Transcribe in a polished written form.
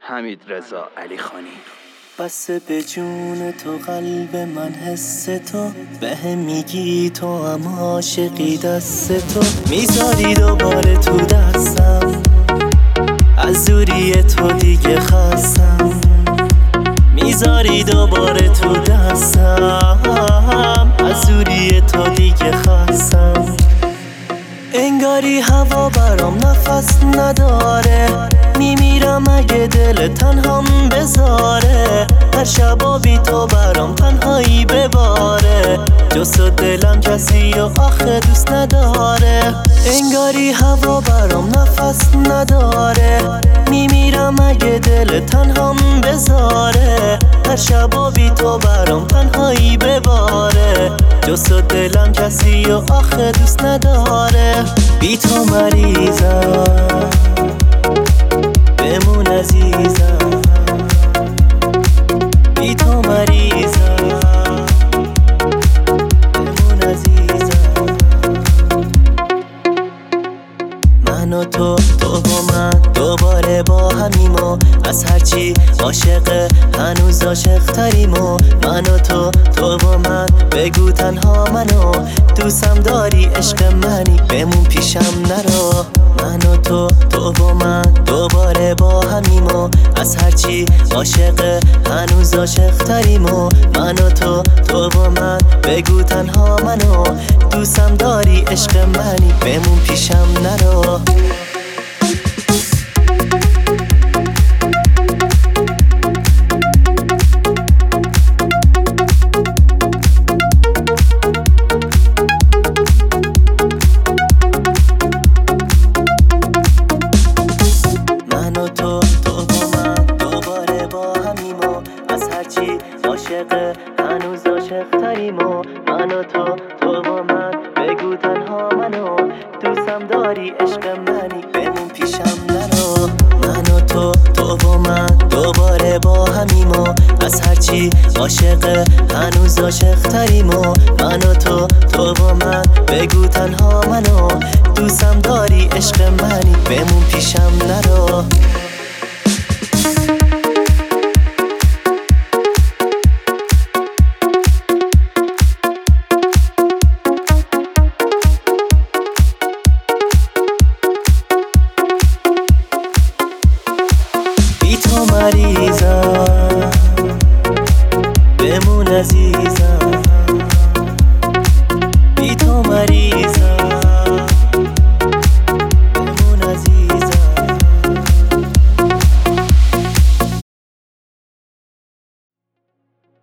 حمیدرضا علیخانی. بس به جون تو قلب من حس تو بهم میگی تو هم عاشقی دست تو میذاری دوباره تو دستم از دوری تو دیگه خستم میذاری دوباره تو دستم از دوری تو دیگه خستم انگاری هوا برام نفس نداره میمیرم اگه دل تنهام بذاره هر شبا بی تو برام تنهایی بباره جز دلم کسی و آخه دوست نداره انگاری هوا برام نفس نداره میمیرم اگه دل تنهام بذاره هر شبا بی تو برام تنهایی بباره جز دلم کسی و آخه دوست نداره بی تو مریضم بمون عزیزم بی تو مریضم بمون عزیزم من و تو و من دوباره با همیم و از هرچی عاشق هنوز عاشق تریم و من و تو و من بگو تنها منو دوستم داری عشق منی بمون پیشم نرو من و تو و من دوباره با همیم و از هرچی عاشق هنوز عاشق تریم و من و تو و من بگو تنها منو دوستم داری عشق منی بمون پیشم نرو عاشق هنوز عاشق تریم و من و تو و من بگو تنها منو دوستم داری عشق منی بمون پیشم نرو من و تو و من دوباره با همیم و از هرچی عاشق هنوز عاشق تریم و من و تو و من بگو تنها منو دوستم داری عشق منی بمون پیشم نرو مریضم